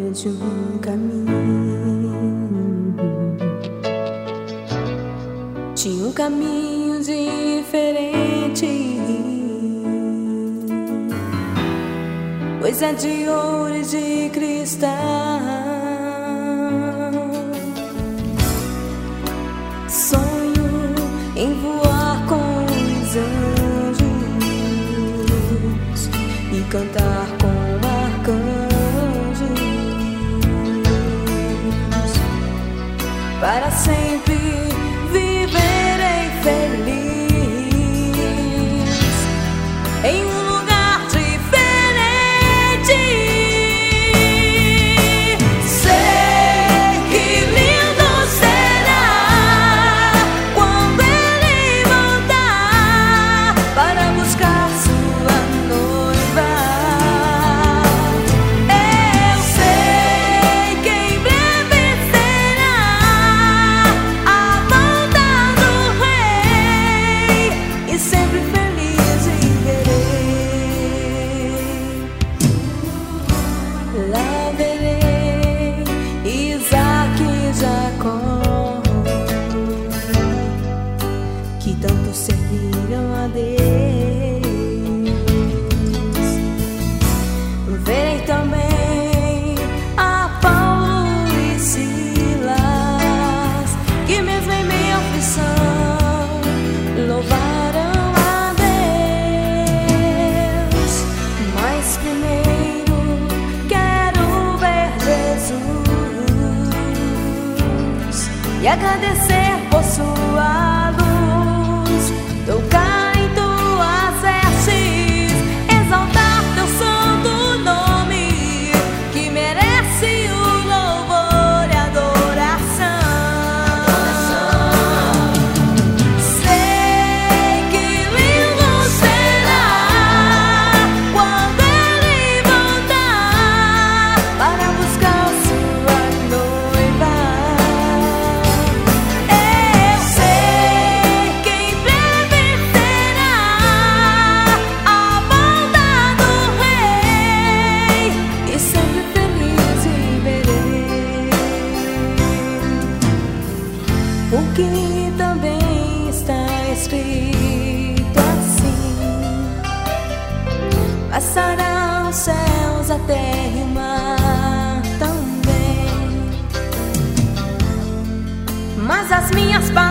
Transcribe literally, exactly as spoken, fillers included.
de um caminho, tinha um caminho diferente, coisa de ouro e de cristal, sonho em voar com os anjos e cantar com arcanjos, para sempre viverei feliz em um lugar diferente. Sei que lindo será quando ele voltar para buscar sua noiva. Eu sei que em breve será a volta do rei e sempre feliz viverei. Lá verei Isaac e Jacó, que tanto serviram a Deus. Verei também a Paulo e Silas, que mesmo em meia aflição louvaram a Deus. Mas primeiro quero ver Jesus e agradecer por sua luz, tocar em tuas vestes, exaltar teu santo nome, que merece o louvor e adoração. Sei que lindo será quando ele voltar para buscar sua noiva. Eu sei que em breve será a volta do rei e sempre feliz viverei, porque também está escrito assim: passarão os céus, a terra e o mar também, mas as minhas palavras